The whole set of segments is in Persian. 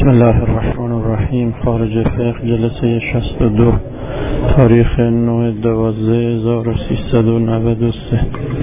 بسم الله الرحمن الرحیم. خارج فقه جلسه 62 تاریخ 9/12/1393.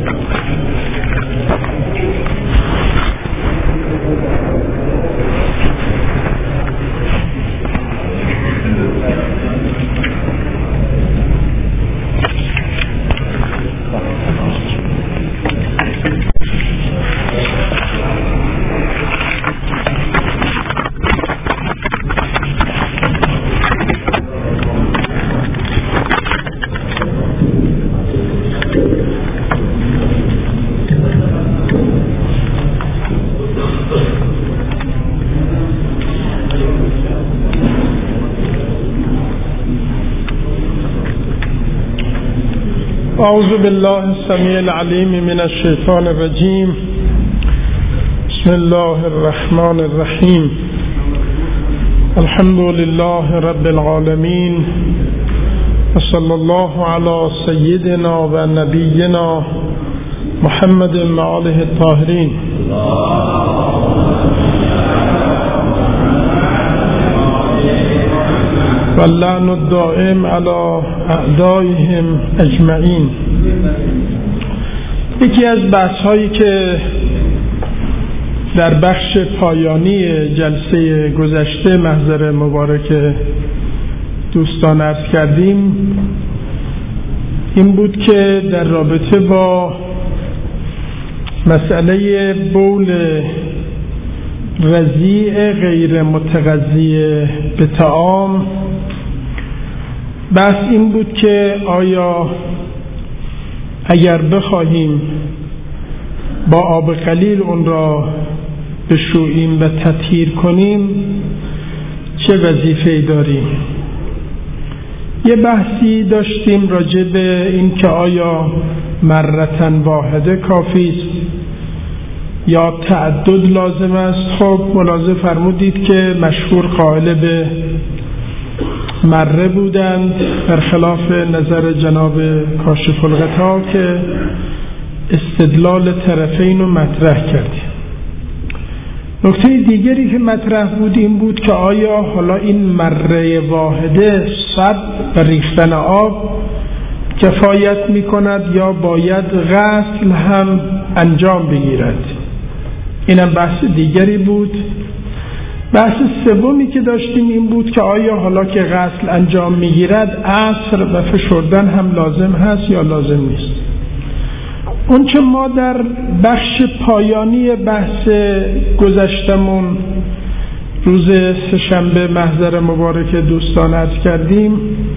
اعوذ بالله السمیع العلیم من الشیطان الرجیم. بسم الله الرحمن الرحیم. الحمد لله رب العالمین و صلی الله علی سیدنا و نبینا محمد و آله الطاهرین. واللعن الدائم علی اعدائهم اجمعین. یکی از بحث هایی که در بخش پایانی جلسه گذشته محضر مبارک دوستان عرض کردیم این بود که در رابطه با مسئله بول رضیع غیر متغذی به طعام، بحث این بود که آیا اگر بخواهیم با آب قلیل اون را بشوییم و تطهیر کنیم چه وظیفه‌ای داریم. یه بحثی داشتیم راجع به این که آیا مرتن واحده کافی است یا تعدد لازم است. خب ملاحظه فرمودید که مشهور قائل به مره بودند، برخلاف نظر جناب کاشف الغطا که استدلال طرفین رو مطرح کردیم. نکته دیگری که مطرح بود این بود که آیا حالا این مره واحده صب و ریختن آب کفایت می کند یا باید غسل هم انجام بگیرد. اینم بحث دیگری بود. بحث سومی که داشتیم این بود که آیا حالا که غسل انجام میگیرد عصر و فشردن هم لازم هست یا لازم نیست. اون چه ما در بخش پایانی بحث گذشتمون روز سه‌شنبه محضر مبارک دوستان عرض کردیم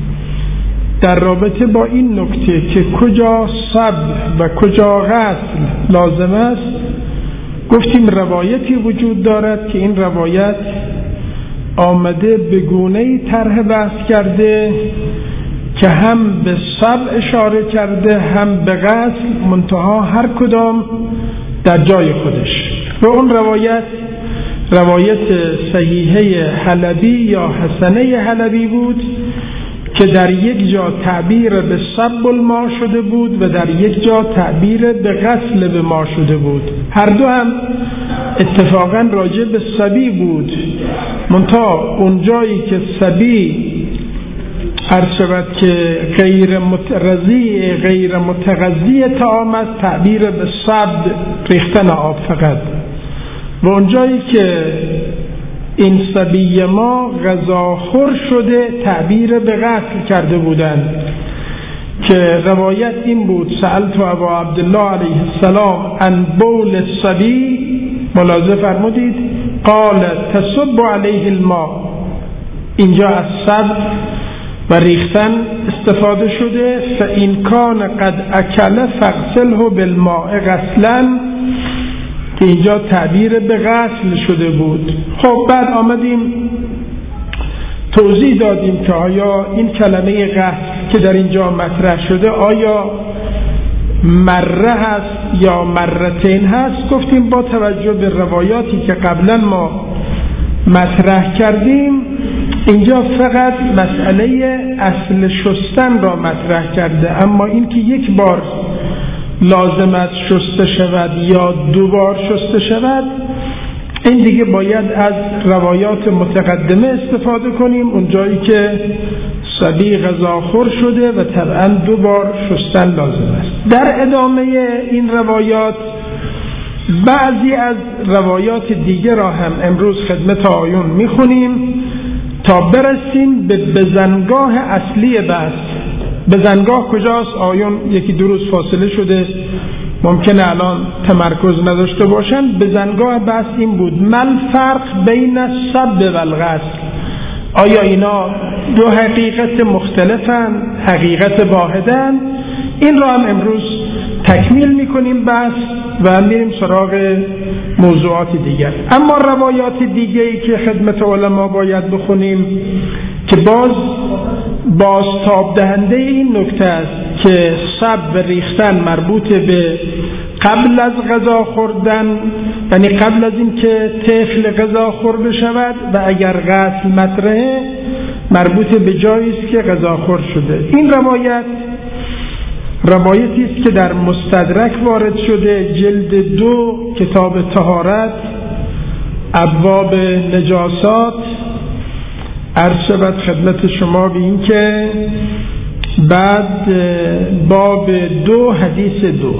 در رابطه با این نکته که کجا صبر و کجا غسل لازم است گفتیم روایتی وجود دارد که این روایت آمده به گونه‌ای طرح بحث کرده که هم به صبر اشاره کرده هم به غسل، منتها هر کدام در جای خودش. و اون روایت صحیحه حلبی یا حسنه حلبی بود که در یک جا تعبیر به صب الماء شده بود و در یک جا تعبیر به غسل به ما شده بود. هر دو هم اتفاقا راجع به صبی بود، منتها اون جایی که صبی عرض شود که غیر متغذی طعام است تعبیر به صب ریختن آب فقط، و اون جایی که این صبی ما غذاخور شده تعبیر به غسل کرده بودند که روایت این بود سألت ابا عبدالله علیه السلام عن بول الصبی، ملاحظه فرمودید قال تصب علیه الماء. اینجا از صب و ریختن استفاده شده. فإن کان قد اکل فاغسله بالماء غسلا، که اینجا تعبیر به غسل شده بود. خب بعد آمدیم توضیح دادیم که آیا این کلمه غسل که در اینجا مطرح شده آیا مره هست یا مرتین هست. گفتیم با توجه به روایاتی که قبلا ما مطرح کردیم اینجا فقط مسئله اصل شستن را مطرح کرده، اما این که یک بار لازم است شسته شود یا 2 بار شسته شود این دیگه باید از روایات متقدمه استفاده کنیم، اون جایی که صبی غذاخور شده و طبعا 2 بار شستن لازم است. در ادامه این روایات بعضی از روایات دیگه را هم امروز خدمت آیون میخونیم تا برسیم به بزنگاه اصلی بحث. بزنگاه کجاست؟ آیون 1-2 روز فاصله شده، ممکنه الان تمرکز نداشته باشن. بزنگاه بحث این بود: مل فرق بین السب و الغسل؟ آیا اینا 2 حقیقت مختلفن، حقیقت واحدن؟ این را هم امروز تکمیل میکنیم بحث و میریم سراغ موضوعات دیگر. اما روایات دیگری که خدمت علما باید بخونیم که بازتاب دهنده این نکته است که سب و ریختن مربوط به قبل از غذا خوردن، یعنی قبل از این که طفل غذا خورده شود، و اگر غسل مطرحه مربوط به جایی است که غذا خورد شده. این روایتی است که در مستدرک وارد شده، جلد 2 کتاب طهارت، ابواب نجاسات. عرض شود خدمت شما به این که بعد باب 2 حدیث 2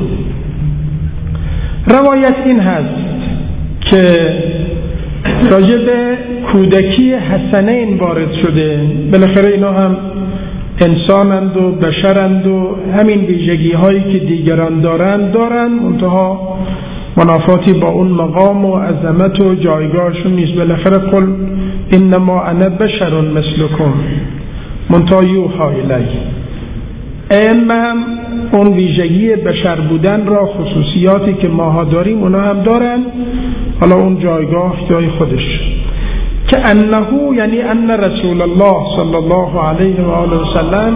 روایت این هست که راجع به کودکی حسنین وارد شده. بالاخره اینا هم انسانند و بشرند و همین ویژگی هایی که دیگران دارن، منتها منافاتی با اون مقام و عظمت و جایگاهشون نیست. بالاخره قل انما انا بشر مثلکم منتها یوحی الی. هم اون ویژگی بشر بودن را، خصوصیاتی که ماها داریم اونا هم دارن، حالا اون جایگاه جای خودش. که انه یعنی ان رسول الله صلی الله علیه و آله و سلم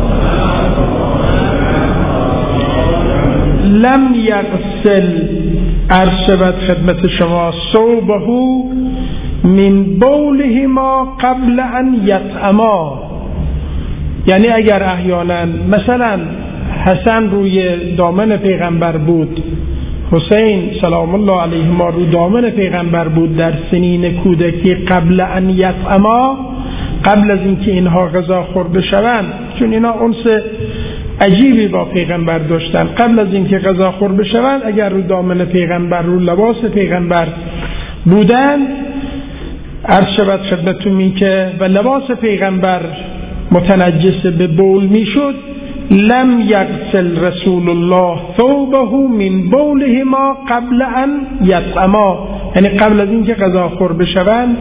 لم یغسل، ارشد خدمت شما، ثوبه من بولهما قبل ان یطعما. یعنی اگر احیانا مثلا حسن روی دامن پیغمبر بود، حسین سلام الله علیهما رو دامن پیغمبر بود در سنین کودکی، قبل ان یطعما، قبل از اینکه اینها غذا خورده شوند، چون اینا انس عجیبی با پیغمبر داشتن، قبل از اینکه غذا خورده شوند اگر رو دامن پیغمبر، رو لباس پیغمبر بودن، عرض شود خدمتتون این که و لباس پیغمبر متنجس به بول میشد، لم یغسل رسول الله ثوبه من بولهما قبل ان یطعما، یعنی قبل از اینکه غذا خورده شوند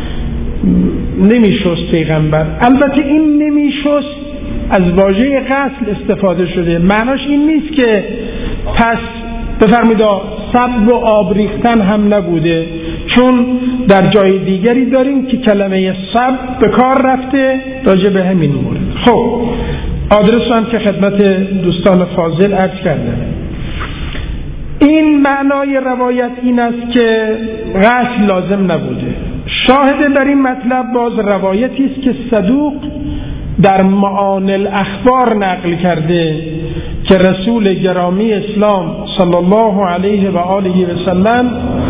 نمیشست پیغمبر. البته این نمیشست از واژه غسل استفاده شده، معناش این نیست که پس بفرمایید سب و آب ریختن هم نبوده، چون در جای دیگری داریم که کلمه سب به کار رفته راجع به همین مورد. خب آدرس هم که خدمت دوستان فاضل عرض کردم. این معنای روایت این است که غسل لازم نبوده. شاهد در این مطلب باز روایتی است که صدوق در معانی الاخبار نقل کرده که رسول گرامی اسلام صلی الله علیه و آله و سلم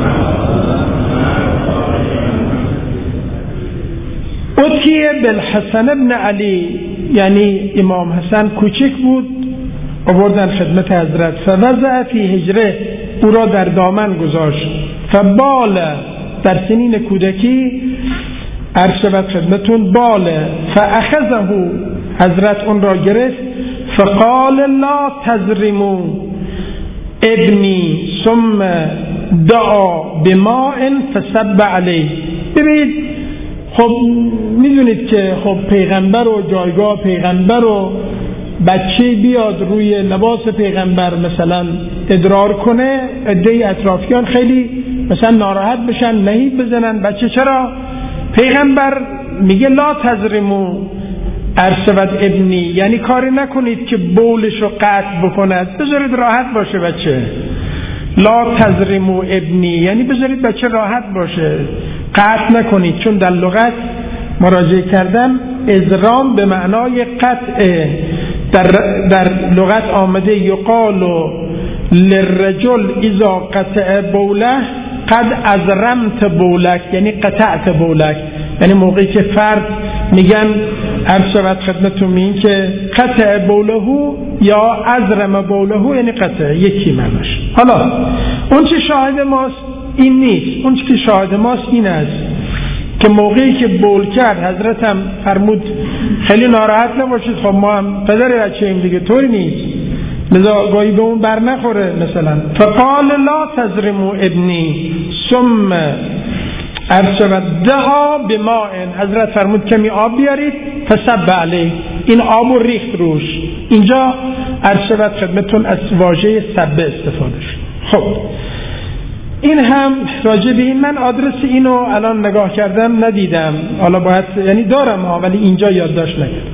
اتیه بالحسن ابن علی، یعنی امام حسن کوچک بود، آوردن خدمت حضرت، فوضع فی حجره، او را در دامن گذاشت، فبال، در سنین کودکی ارشد خدمتون باله، فاخذه، حضرت اون را گرفت، فقال لا تزرموا ابنی ثم دعا بماء فسب علیه. ببینید خب میدونید که خب پیغمبر و جایگاه پیغمبر و بچه بیاد روی لباس پیغمبر مثلا ادرار کنه، عده اطرافیان خیلی مثلا ناراحت بشن، نهیب بزنن، بچه چرا؟ پیغمبر میگه لا تزرمو ارشد ابنی، یعنی کاری نکنید که بولش رو قطع بکند، بذارید راحت باشه بچه. لا تزرمو ابنی یعنی بذارید بچه راحت باشه، قطع نکنید، چون در لغت مراجعه کردم ازرام به معنای قطع در لغت آمده، یقال للرجل اذا قطع بوله قد ازرمت بولک یعنی قطعت بولک، یعنی موقعی که فرد میگن عرض شود خدمتتون میگن که قطع بولهو یا ازرم بولهو یعنی قطع، یکی معناش. حالا اون چه شاهد ماست این نیست، اون چه شاهد ماست این است که موقعی که بول کرد حضرت هم فرمود خیلی ناراحت نباشید، خب ما هم پدر بچه ایم دیگه، طوری نیست، لذا گاهی به اون بر نخوره مثلا. فقال لا تزرموا ابنی ثم ارسل دعا بماء، حضرت فرمود کمی آب بیارید، فصب علیه، این آب ریخت روش. اینجا ارسل خدمتون از واژه سب استفاده شد. خب این هم راجع به این، من آدرس اینو الان نگاه کردم ندیدم، حالا باید یعنی دارم ها ولی اینجا یادداشت نکردم.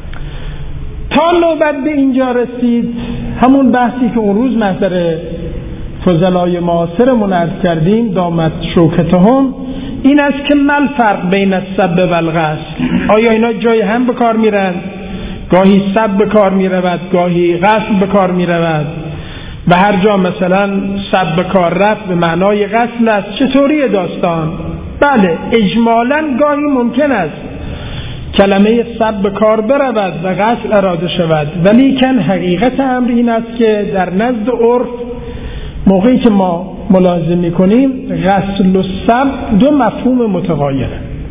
تا نوبت به اینجا رسید همون بحثی که اون روز محضر فضلای معاصرمون عرض کردیم، دامت شوکتهم، این است که مل فرق بین السب و الغسل. آیا اینا جای هم به کار میرن؟ گاهی سب به کار میرود، گاهی غسل به کار میرود و هر جا مثلا سب به کار رفت به معنای غسل است. چطوری داستان؟ بله اجمالاً گاهی ممکن است کلمه سب به کار برود و غسل اراده شود، ولی کن حقیقت امر این است که در نزد عرف موقعی که ما ملاحظه میکنیم غسل و سب دو مفهوم متغایره،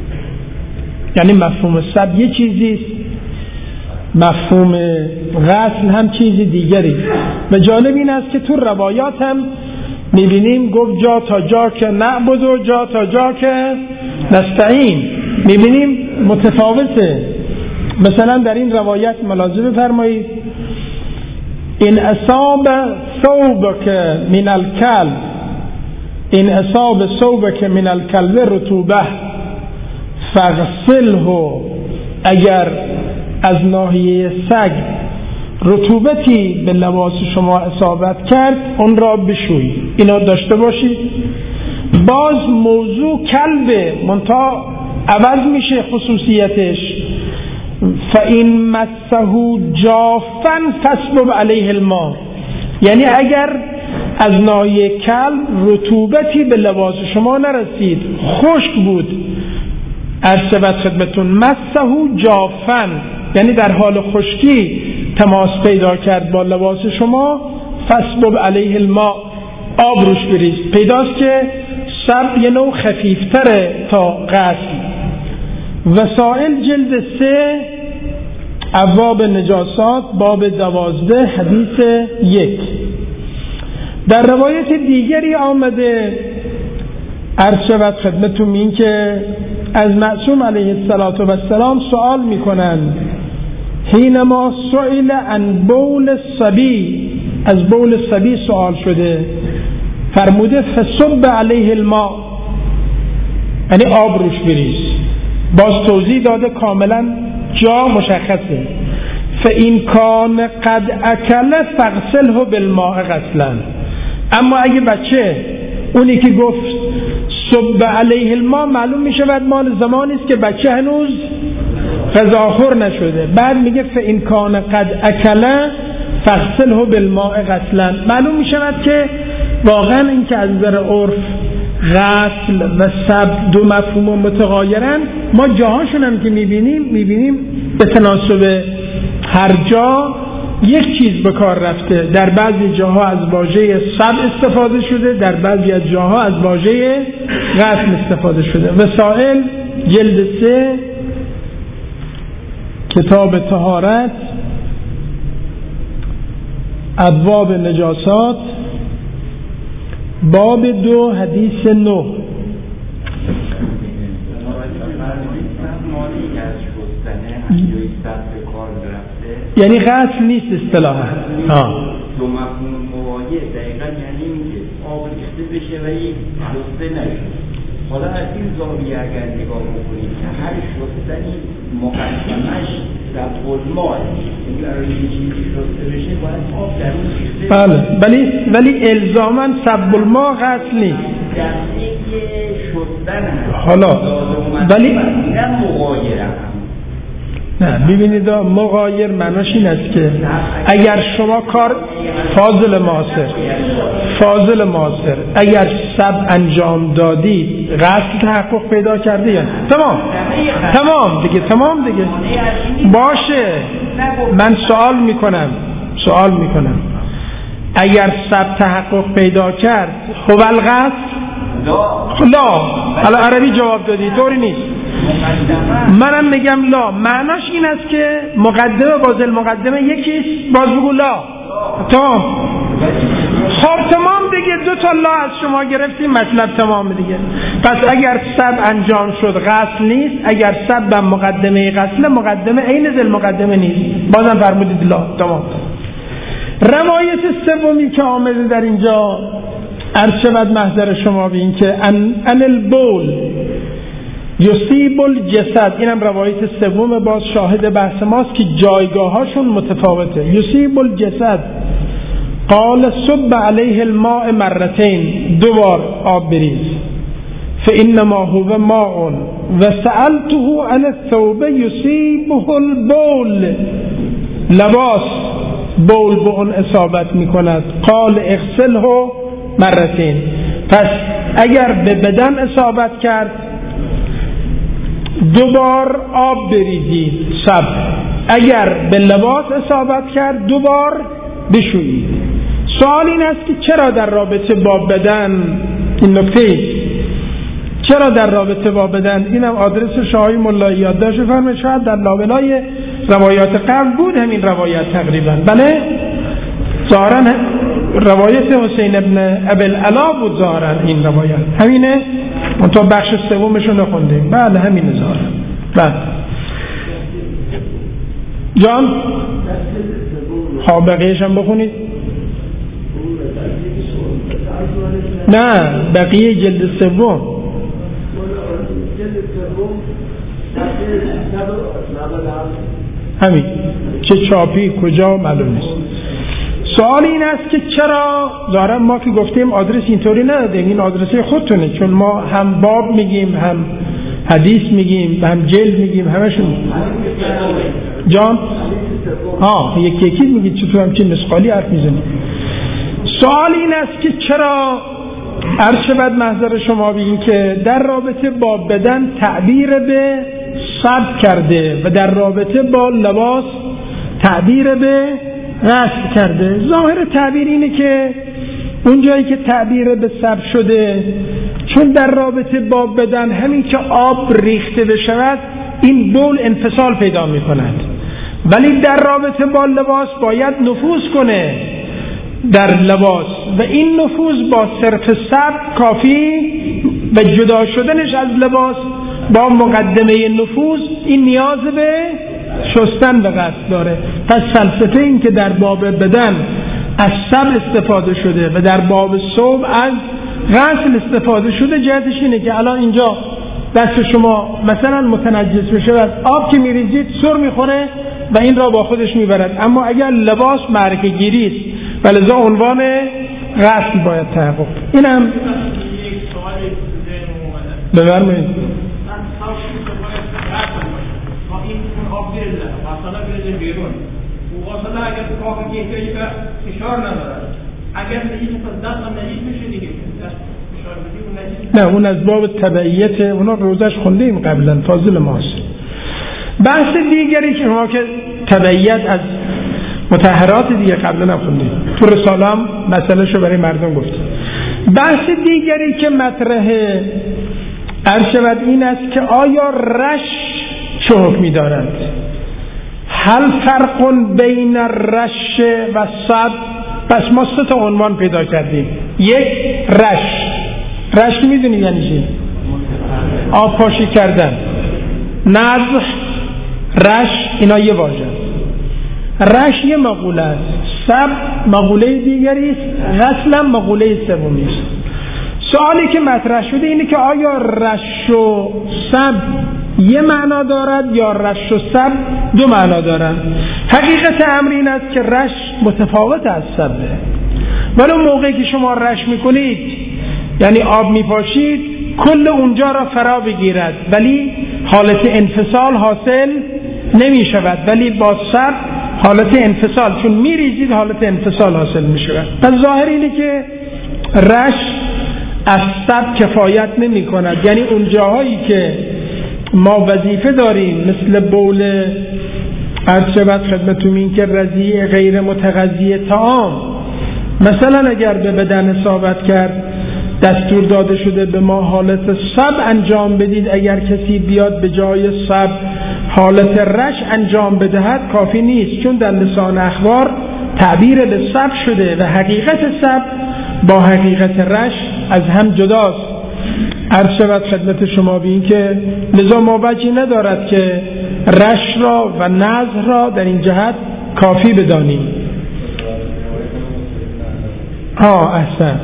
یعنی مفهوم سب یه چیزیست، مفهوم غسل هم چیزی دیگری. و جالب این است که تو روایات هم میبینیم گفت جا تا جا که نعبد و جا تا جا که نستعین، میبینیم متفاوته. مثلا در این روایت ملاحظه بفرمایید این اصاب ثوبک من الکلب، این اصاب ثوبک من الکلب رطوبه فغسله، اگر از ناحیه سگ رطوبتی به لباس شما اصابت کرد اون را بشوی. اینا داشته باشید. باز موضوع کلبه منتها عوض میشه خصوصیتش، فَإِن مَسَّهُ جَافًا فَاسْبَبْ عَلَيْهِ الْمَاء، یعنی اگر از ناحیه کلب رطوبتی به لباس شما نرسید، خشک بود، ارسبت خدمتون مسه جافن یعنی در حال خشکی تماس پیدا کرد با لباس شما، فَاسْبَبْ عَلَيْهِ الْمَاء، آب روش بریز. پیداست که سب یه نوع خفیفتره تا غسل. وسائل جلد 3 ابواب نجاسات باب 12 حدیث 1. در روایت دیگری آمده عرض شود خدمتون این که از معصوم علیه السلام سوال میکنن حینما سئل عن بول الصبی، از بول الصبی سوال شده، فرموده فصب علیه الماء، یعنی آب روش بریز. باز توضیح داده کاملا جا مشخصه. فَإِنْ كَانَ قَدْ أَكَلَ فَاغْسِلْهُ بِالْمَاءِ غَسْلًا، اما اگه بچه اونی که گفت صب علیه الماء معلوم می شود مال زمانی است که بچه هنوز غذاخور نشده، بعد میگه فَإِنْ كَانَ قَدْ أَكَلَ فَاغْسِلْهُ بِالْمَاءِ غَسْلًا، معلوم می شود که واقعا این که از نظر عرف غسل و سب دو مفهوم متغایرن، ما جاهاشون هم که میبینیم به تناسب هر جا یک چیز به کار رفته. در بعضی جاها از واژه سب استفاده شده، در بعضی از جاها از واژه غسل استفاده شده. وسائل جلد 3 کتاب طهارت ابواب نجاسات باب 2 حدیث 9. یعنی غسل نیست اصطلاحا. دو مفهوم مواجه دقیقا یعنی این که آب ریخته بشه و یک شسته نشه. حالا از این زاویه اگر نگاه بکنید که هر شستنی مقدمش رفع الماء، این برای یه چیزی شسته بشه باید آب در اون ریخته. بله ولی الزاماً سب الماء غسل نیست. دسته که شستن هست. حالا ولی نه مغایره هم. نه ببینید مغایر معناش این است که اگر شما کار فاضل معاصر اگر سب انجام دادید غسل تحقق پیدا کرده یا تمام دیگه باشه. من سوال میکنم اگر سب تحقق پیدا کرد هو الغسل لا. حالا عربی جواب دادی طوری نیست، منم میگم لا. معناش این است که مقدمه با مقدمه یکیست، باز بگو لا. خب تمام دیگه، 2 تا لا از شما گرفتیم، مطلب تمام دیگه. پس اگر سب انجام شد غسل نیست، اگر سب مقدمه غسل، مقدمه عین ذل مقدمه نیست، بازم فرمودید لا. تمام. روایت سومی که آمده در اینجا عرض شود محضر شما به این که ان البول یصیب الجسد، اینم روایت سوم، باز شاهد بحث ماست که جایگاهاشون متفاوته. یصیب الجسد قال صب علیه الماء مرتين، 2 بار آب بریز، فانما هو ماء و سألته عن الثوب یصیبه البول، لباس بول به اون اصابت میکند. قال اغسله مرتين، پس اگر به بدن اصابت کرد 2 بار آب بریزید سب، اگر به لباس اصابت کرد 2 بار بشویید. سوال این است که چرا در رابطه با بدن، این نکته چرا در رابطه با بدن، اینم آدرس شاهی ملایی یادداشت فرمایید، شاید در لابلای روایات قبل بود همین روایت تقریبا. بله ظاهرا روایت حسین ابن ابوالعلا بود، ظاهرا این روایت همینه، اون تا بخش سومش رو نخوندیم. بله همینه ظاهرا. بله جان بقیه‌اش هم بخونید. نه بقیه جلد سوم. همین چه چاپی کجا معلوم نیست. سوال این است که چرا ظاهرا ما که گفتیم آدرس اینطوری ندادیم، این آدرس خودتونه، چون ما هم باب میگیم، هم حدیث میگیم، هم جلد میگیم، همشون. جان یکی میگید، چطور همچین مسقالی حرف میزنید. سوال این است که چرا عرشبت محضر شما بگیم که در رابطه با بدن تعبیر به سب کرده و در رابطه با لباس تعبیر به غسل کرده. ظاهر تعبیر اینه که اون جایی که تعبیر به سب شده، چون در رابطه با بدن همین که آب ریخته بشود این بول انفصال پیدا می کند، ولی در رابطه با لباس باید نفوذ کنه در لباس و این نفوذ با صرف سب کافی و جدا شدنش از لباس با مقدمه نفوذ این نیاز به شستن به غسل داره. پس فلسفه این که در باب بدن از سب استفاده شده و در باب ثوب از غسل استفاده شده، جهتش اینه که الان اینجا دست شما مثلا متنجس بشه و آب که میریزید سر میخوره و این را با خودش میبرد، اما اگر لباس معرکه گیری است و لذا عنوان غسل باید تحقق. اینم ببرمید نه اون از باب تبعیت، اونا روزش خوندیم قبلا، فاضل ماست. بحث دیگری که ما که تبعیت از مطهرات دیگه قبلا نخوندیم، تو رساله هم مسئله شو برای مردم گفتیم. بحث دیگری که مطرح ارشد این است که آیا رش چه حکمی دارد؟ هل فرق بین الرش و صب؟ پس ما 3 تا عنوان پیدا کردیم. 1 رش میدونی یعنی چی؟ آب پاشی کردن. نضح، رش، اینا یه واژه. رش یه مقوله است، صب مقوله دیگری است، غسل هم مقوله سومی است. سوالی که مطرح شده اینه که آیا رش و صب یه معنا دارد یا رش و صب 2 معنا دارد؟ حقیقت امر این است که رش متفاوت از صبه، ولی موقعی که شما رش میکنید یعنی آب میپاشید کل اونجا را فرا بگیرد، ولی حالت انفصال حاصل نمی شود، ولی با صبر حالت انفصال، چون می ریزید حالت انفصال حاصل می شود. پس ظاهر اینه که رش از صبر کفایت نمی کند. یعنی اون جاهایی که ما وظیفه داریم مثل بول عرض شود خدمتتون این که رضیع غیر متغذی طعام، مثلا اگر به بدن اصابت کرد دستور داده شده به ما حالت صبر انجام بدید، اگر کسی بیاد به جای صبر حالت رش انجام بدهد کافی نیست، چون در لسان اخبار تعبیر به صبر شده و حقیقت صبر با حقیقت رش از هم جداست. عرض شود خدمت شما بین که لذا ما وجهی ندارد که رش را و نزع را در این جهت کافی بدانیم. احسن.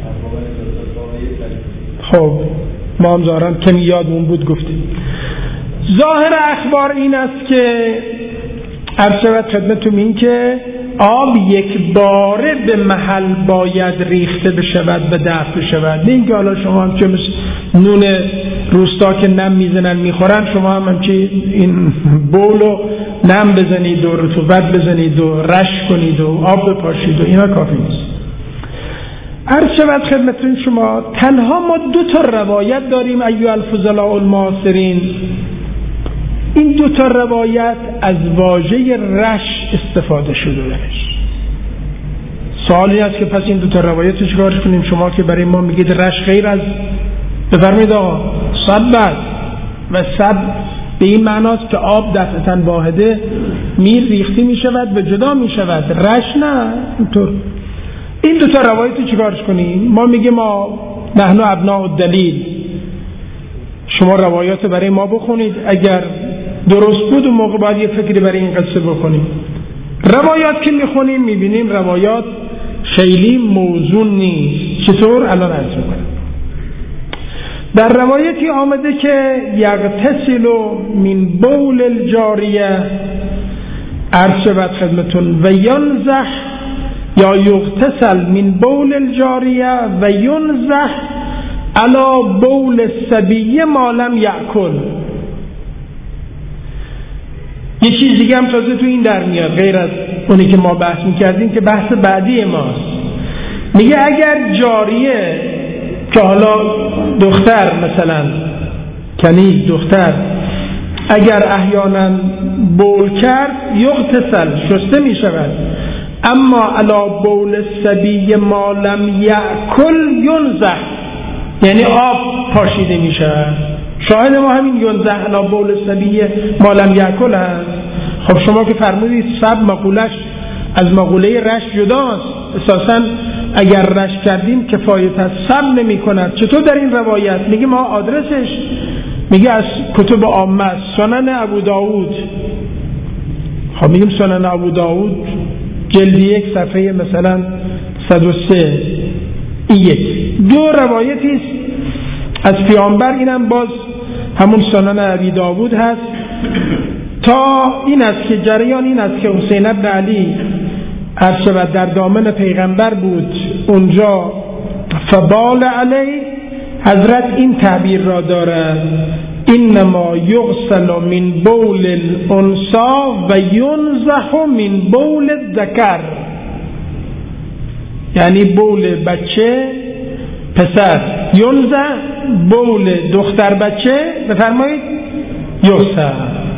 خب ما هم ظاهرم کمی یادمون بود گفتیم. ظاهر اخبار این است که عرض شود خدمتتون این که آب یک باره به محل باید ریخته بشود و دفع بشود، نه اینکه حالا شما هم چه نون روستا که نم میزنن میخورن شما هم چه این بولو نم بزنید و رطوبت بزنید و رش کنید و آب بپاشید و اینا کافی نیست. عرض شود خدمتتون شما تنها ما 2 تا روایت داریم ایها الفضلاء المعاصرین. این 2 تا روایت از واژه رش استفاده شده درش. سوالی است که پس این 2 تا روایت رو چیکارش کنیم؟ شما که برای ما میگید رش غیر از بفرمایید آقا صب و صب به این معناست که آب دفعتاً واحده ریخته میشود و جدا میشود، رش نه اینطور. این 2 تا روایت رو چیکارش کنیم؟ ما میگیم ما نحن ابناء الدلیل، شما روایات برای ما بخونید، اگر درست بود و موقع باید یه فکری برای این قصه بکنیم. روایات که میخونیم میبینیم روایات خیلی موزون نیست. چطور؟ الان عرض میکنم. در روایتی آمده که یغتسل من بول الجاریه، عرض شود خدمتون، و ینزح یا یغتسل من بول الجاریه و ینزح علی بول الصبی ما لم یأکل. یه چیز دیگه هم تازه تو این در میاد غیر از اونی که ما بحث میکردیم که بحث بعدی ماست. میگه اگر جاریه که حالا دختر مثلا کنیز دختر اگر احیانا بول کرد یغتسل شسته میشود، اما علی بول الصبی ما لم یأکل ینزح، یعنی آب پاشیده میشود. شاهد ما همین ینزح علی بول الصبی ما لم یأکل هست. خب شما که فرمودید صب مقولش از مقوله رش جداست، اساساً اگر رش کردیم کفایت از صب نمی کند. چطور در این روایت میگه ما آدرسش میگه از کتب عامه سنن ابو داود. خب میگیم سنن ابو داود جلد 1 صفحه مثلا 103 این 1. 2 روایتی است از پیامبر، اینم باز همون سنن ابی داود هست. تا این است که جریان این است که حسین بن علی عرض شود در دامن پیغمبر بود اونجا، فبال علی، حضرت این تعبیر را دارد انما یغسل من بول الانثى و ینزح من بول الذکر، یعنی بول بچه پسر، ینزح بول دختر بچه بفرمایید یغسل.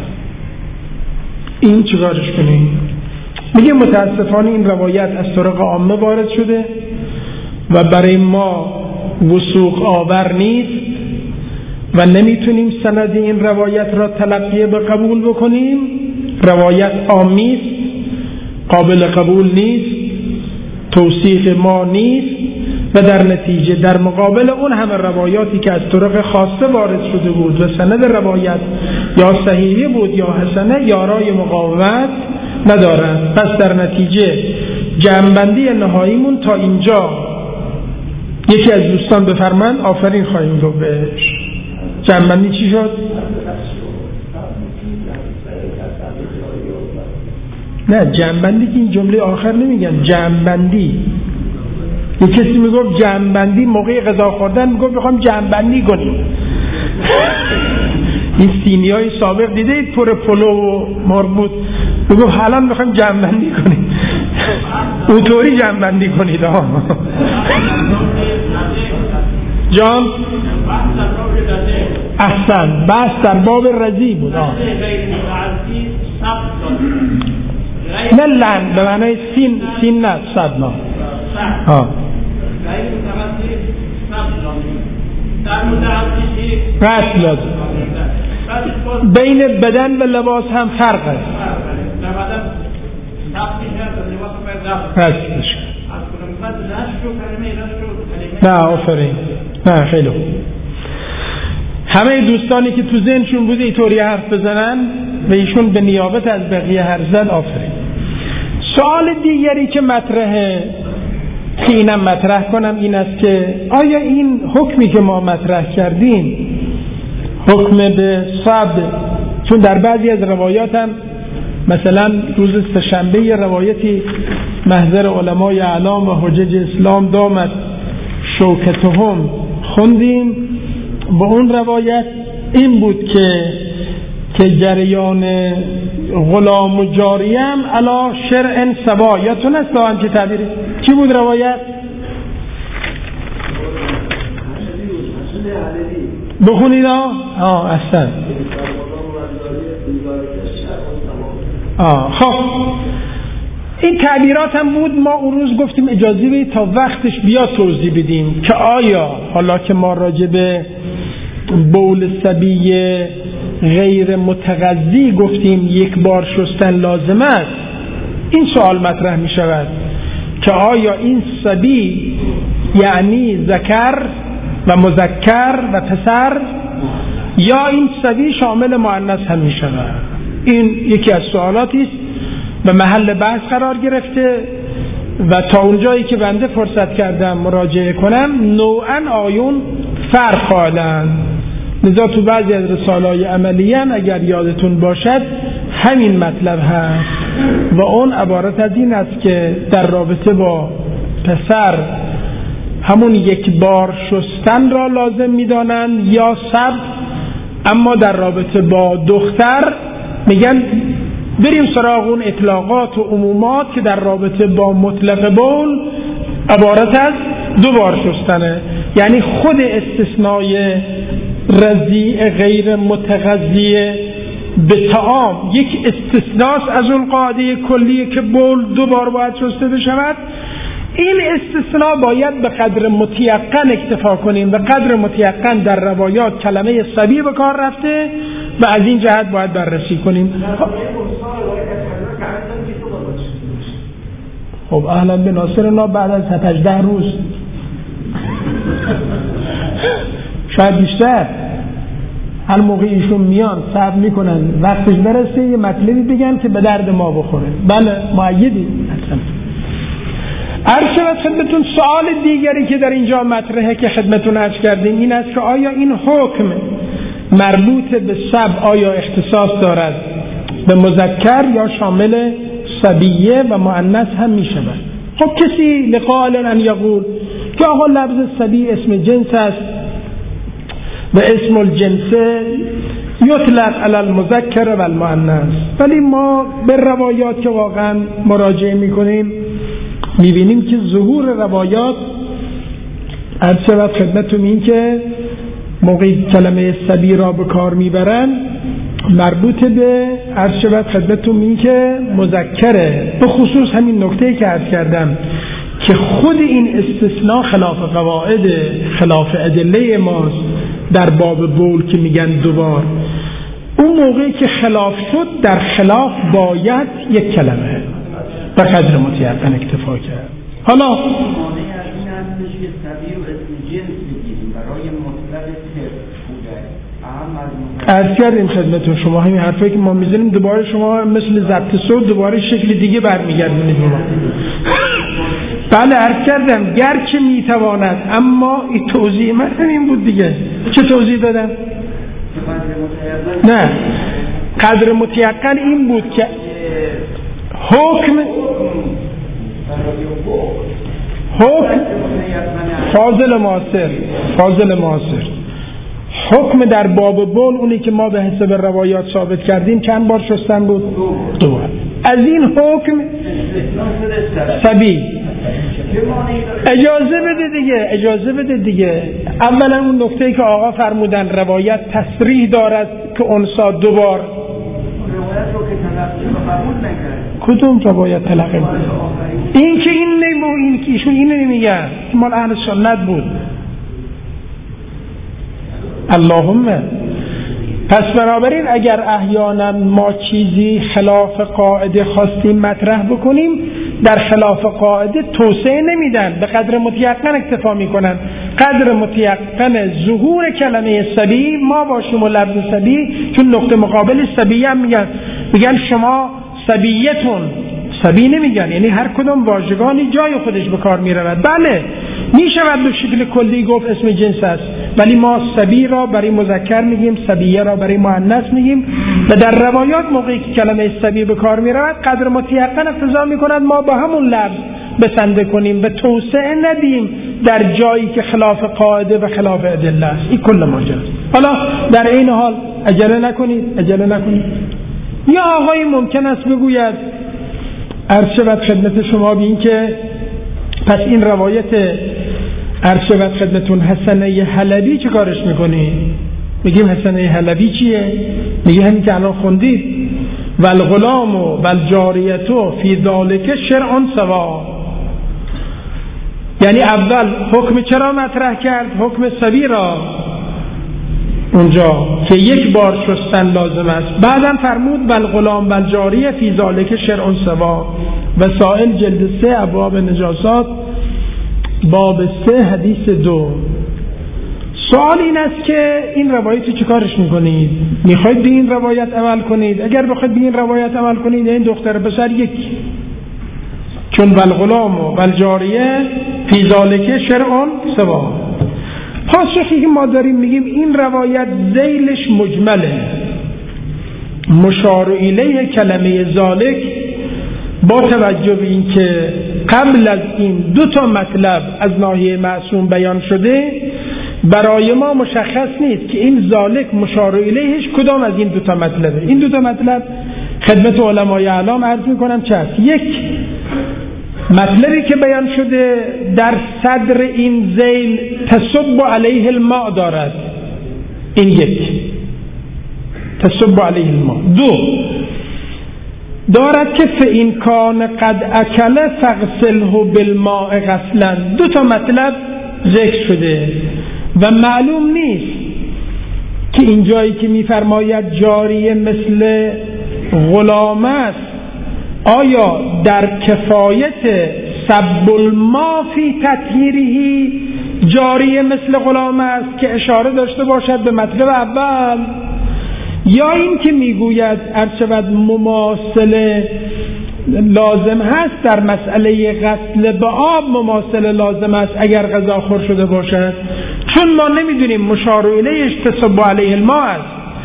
این چیکارش کنیم؟ میگه متاسفانه این روایت از طرق عامه وارد شده و برای ما وثوق آور نیست و نمیتونیم سند این روایت را تلقی به قبول بکنیم. روایت عامی است، قابل قبول نیست، توثیق ما نیست و در نتیجه در مقابل اون همه روایاتی که از طرق خاصه وارد شده بود و سند روایت یا صحیحه بود یا حسنه یارای مقاومت ندارند. پس در نتیجه جمع‌بندی نهاییمون تا اینجا. یکی از دوستان بفرمایند آفرین خواهیم گفت بهش. جمع‌بندی چی شد؟ نه جمع‌بندی که این جمله آخر نمیگن، جمع‌بندی. یک کسی میگفت جمع‌بندی موقع غذا خوردن، میگفت میخوام جمع‌بندی کنیم. این سینیای سابق دیدید پر پلو و مربوط، بگو حالا میخوایم جمع‌بندی کنیم اونطوری جمع‌بندی کنید جان احسن بحث در باب رضی بود نه لن به معنی سین نه صد نه قصد لازم بین بدن و لباس هم فرق است قصدش نه آفرین نه خیلی همه دوستانی که تو ذهنشون بوده اینطوری حرف بزنن و ایشون به نیابت از بقیه حرف زد آفرین. سوال دیگری که مطرحه که اینم مطرح کنم این است که آیا این حکمی که ما مطرح کردیم حکم به صبر، چون در بعضی از روایات هم مثلا روز سه‌شنبه روایتی محضر علمای اعلام و حجج اسلام دامت شوکتهم خوندیم، با اون روایت این بود که جریان غلام و جاریم علا شرع سوا، یا تونست هم که تعبیری چی بود روایت؟ بخونید احسن. خب این تعبیرات هم بود. ما اون روز گفتیم اجازه بدید تا وقتش بیاد توضیح بدیم که آیا حالا که ما راجع به بول صبی غیر متغذی گفتیم یک بار شستن لازم است، این سوال مطرح می شود که آیا این صبی یعنی ذکر و مذکر و پسر یا این صبی شامل مؤنث هم می شود؟ این یکی از سوالاتی است به محل بحث قرار گرفته و تا اونجایی که بنده فرصت کردم مراجعه کنم نوعاً آیون فرق قائلند. لذا تو بعضی از رساله‌های عملیه اگر یادتون باشد همین مطلب هست و اون عبارت از این است که در رابطه با پسر همون یک بار شستن را لازم می‌دانند یا صبر، اما در رابطه با دختر میگن بریم سراغ اون اطلاقات و عمومات که در رابطه با مطلق بول عبارت از 2 بار شستنه، یعنی خود استثنای رضیع غیر متغذی به طعام یک استثناست از اون قاعده کلیه که بول 2 بار باید شسته بشود. این استثناء باید به قدر متیقن اکتفا کنیم و قدر متیقن در روایات کلمه صبی به کار رفته و از این جهت باید بررسی کنیم. خب اهلا به ناصرنا بعد از 18 روز شاید بیشتر هر موقع ایشون میان صبر میکنن وقتش برسه یه مطلبی بگن که به درد ما بخوره. بله مؤیدی اصلا. عرض شود خدمتون سوال دیگری که در اینجا مطرحه که خدمتون عرض کردیم این است که آیا این حکم مربوط به صبی آیا اختصاص دارد به مذکر یا شامل صبیه و مؤنث هم می شود؟ خب کسی لقال ان یقول که آقا لفظ صبی اسم جنس است و اسم الجنس یطلق علی المذکر و المؤنث، ولی ما به روایات که واقعا مراجعه میکنیم میبینیم که ظهور روایات عرض شود خدمتتون این که موقعی کلمه صبی را به کار میبرن مربوط به عرض شود خدمتتون این که مذکره، به خصوص همین نکته که عرض کردم که خود این استثناء خلاف قواعد خلاف ادله ماست در باب بول که میگن 2 بار. اون موقعی که خلاف شد در خلاف باید یک کلمه به قدر متیقن اکتفا کرد. حالا مانع از این هستش که صبی و اسم جنس میگیریم برای مطلق عرض کردیم خدمتون شما همین حرفایی که ما میزنیم دوباره شما مثل ضبط صوت دوباره شکل دیگه برمیگردونید ما. بله عرض کردم گرچه میتواند، اما این توضیح من همین بود دیگه. چه توضیح دادم؟ نه قدر متیقن این بود که حکم فاضل معاصر حکم در باب بول اونی که ما به حسب روایات ثابت کردیم چند بار شستن بود؟ 2 بار. از این حکم صبی اجازه بده دیگه. اولا اون نکته‌ای که آقا فرمودن روایت تصریح دارد که انسا 2 بار. کدوم روایت تلقی؟ این که این نمیگه، این که ایشون اینو نمیگن، مال اهل سنت بود. اللهم پس بنابراین اگر احیانا ما چیزی خلاف قاعده خواستیم مطرح بکنیم، در خلاف قاعده توسعه نمیدن، به قدر متیقن اکتفا میکنن. قدر متیقن ظهور کلمه صبی ما باشیم و لفظ صبی، چون نقطه مقابل صبی هم میگن شما صبیتون، صبی نمیگن، یعنی هر کدوم واژگانی جای خودش به کار میرود. بله میشود به شکل کلی گفت اسم جنس است، ولی ما صبی را برای مذکر میگیم، صبیه را برای مؤنث میگیم و در روایات موقعی که کلمه صبی به کار میرود قدر متیقن اقتضا میکند ما با همون لفظ بسنده کنیم و توسعه ندیم در جایی که خلاف قاعده و خلاف ادله است. این کل ماجرا. حالا در این حال عجله نکنید. یا آقای ممکن است بگوید عرض شود خدمت شما به این که پس این روایت عرض شود خدمتون حسنه حلبی چه کارش میکنی؟ میگیم حسنه حلبی چیه؟ میگه همین که الان خوندید والغلام و والجاریتو فی ذالک شرع سوا. یعنی اول حکم چرا مطرح کرد؟ حکم صبی را اونجا که 1 بار شستن لازم است. بعدم فرمود والغلام والجاریه فی ذالک شرع سوا. وسائل جلد 3 ابواب نجاسات باب 3 حدیث 2. سوال این است که این روایت چه کارش میکنید؟ میخواید به این روایت عمل کنید؟ اگر بخواید به این روایت عمل کنید این دختر پسر یک، چون والغلام و والجاریه فی ذالک شرع سوا. پاسخی که ما داریم میگیم این روایت ذیلش مجمله، مشار الیه کلمه ذالک با توجه به این که قبل از این 2 مطلب از ناحیه معصوم بیان شده، برای ما مشخص نیست که این ذالک مشار الیهش کدام از این 2 مطلبه. این 2 مطلب خدمت علمای اعلام عرض میکنم چه است. 1 مطلبی که بیان شده در صدر این ذیل تصب علیه الماء دارد، این 1 تصب علیه الماء. 2 دارد که فإن کان قد اکل فاغسله بالماء غسلا. 2 مطلب ذکر شده و معلوم نیست که این جایی که میفرماید جاریه مثل غلام است آیا در کفایت سب الماء فی تطهیره جاریه مثل غلام است که اشاره داشته باشد به مطلب اول، یا این که میگوید ارشد مماثله لازم هست در مسئله غسل به آب، مماثله لازم است اگر غذا خور شده باشد. چون ما نمیدونیم مشار الیهش تصب علیه الماء است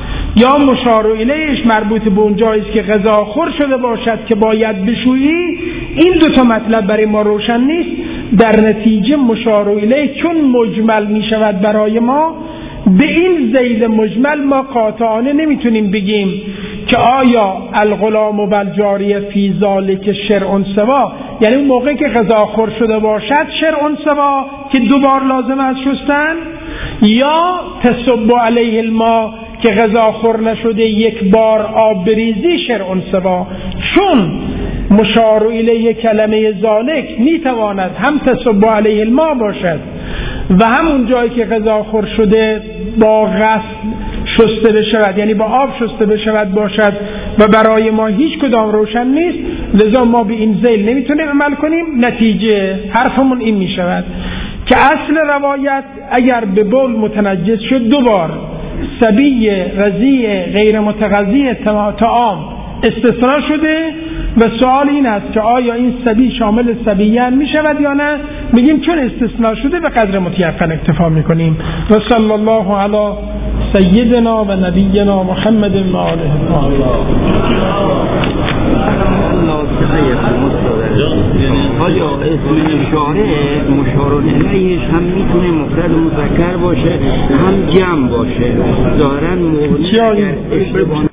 یا مشار الیهش مربوط به اون جایی است که غذا خور شده باشد که باید بشویی. این 2 مطلب برای ما روشن نیست. در نتیجه مشار الیه چون مجمل می شود برای ما، به این ذیل مجمل ما قاطعانه نمیتونیم بگیم که آیا الغلام و الجاریه فی ذالک شرع سوا، یعنی اون موقعی که غذا خور شده باشد شرع سوا که 2 بار لازم است شستن، یا تصب علیه الماء که غذا خور نشده 1 بار آب بریزی شرع سوا. چون مشار الیه کلمه ذالک میتواند هم تصب علیه الماء باشد و همون جایی که غذا خور شده با غسل شسته بشود، یعنی با آب شسته بشود باشد و برای ما هیچ کدام روشن نیست، لذا ما به این ذیل نمیتونیم عمل کنیم. نتیجه حرفمون این میشود که اصل روایت اگر به بول متنجس شد 2 بار صبی رضی غیر متغذی طعام استثناء شده و سوال این است که آیا این صبی شامل صبیان می شود یا نه؟ میگیم چون استثناء شده به قدر متیقن اکتفا میکنیم. و صلی الله علی سیدنا و نبینا محمد و آله. آیا اسم اشاره مشارالیهش هم میتونه مفرد مذکر باشه هم جمع باشه ظاهراً مغنی